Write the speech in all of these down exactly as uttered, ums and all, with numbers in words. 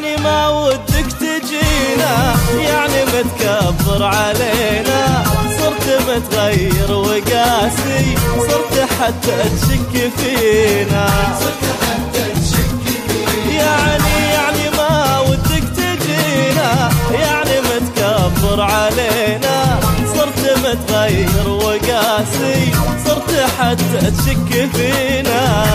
يعني ما ودك تجينا، يعني متكبر علينا، صرت متغير وقاسي، صرت حتى تشك فينا. يعني يعني ما ودك تجينا، يعني متكبر علينا، صرت متغير وقاسي، صرت حتى تشك فينا.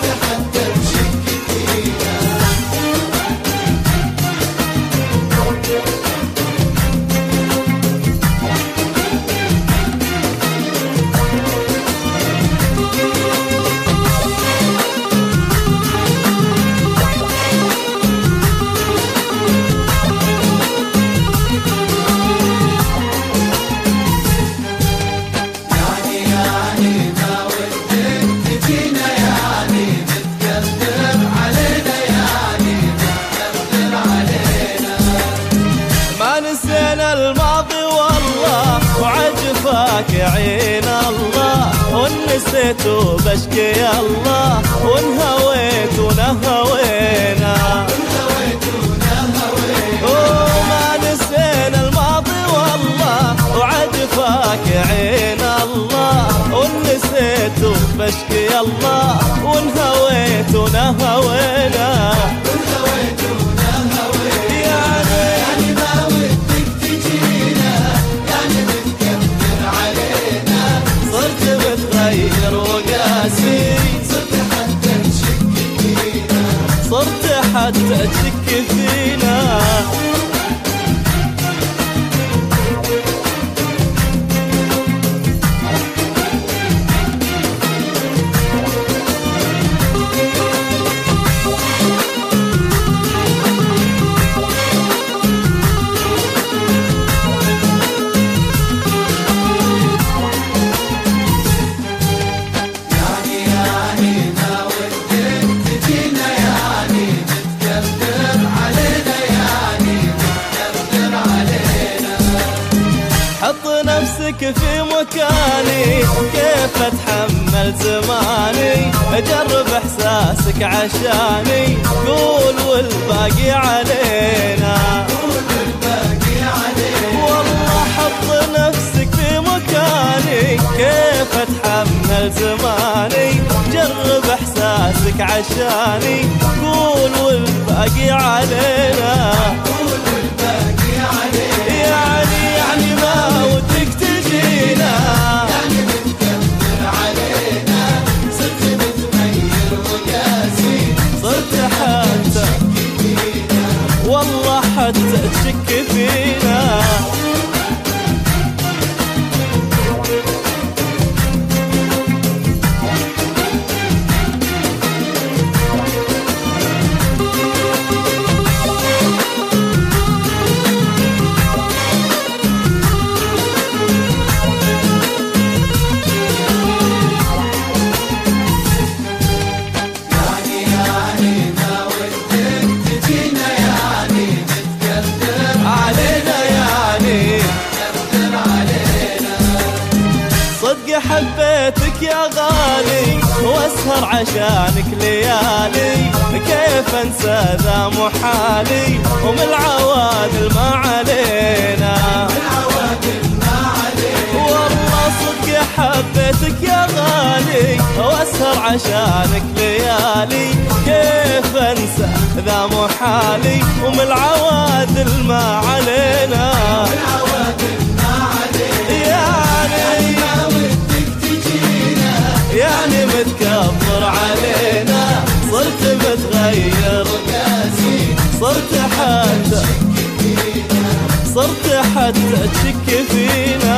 الماضي والله وعجفاك يا عين الله، ونسيت وبشكي الله، وانهويت ونهوينا. وما نسينا الماضي والله وعجفاك يا عين الله، ونسيت وبشكي الله، وانهويت ونهوينا. صرت حتى تشك فينا. حط نفسك في مكاني، كيف اتحمل زماني، جرب احساسك عشاني، قول والباقي علينا. والله حط نفسك في مكاني، كيف اتحمل زماني، جرب احساسك عشاني، قول والباقي علينا. يعني يعني ما ودك تجينا، يعني متكبر علينا، صرت متغير وقاسي، صرت حتى والله حتى تشك فينا. حبيتك يا غالي واسهر عشانك ليالي، كيف انسى ذا محالي، ومن العوادل ما علينا. والله صدق حبيتك يا غالي واسهر عشانك ليالي، كيف انسى ذا محالي، ومن العوادل ما علينا. يعني متكبر علينا، صرت متغير وقاسي، صرت حتى صرت حتى تشك فينا.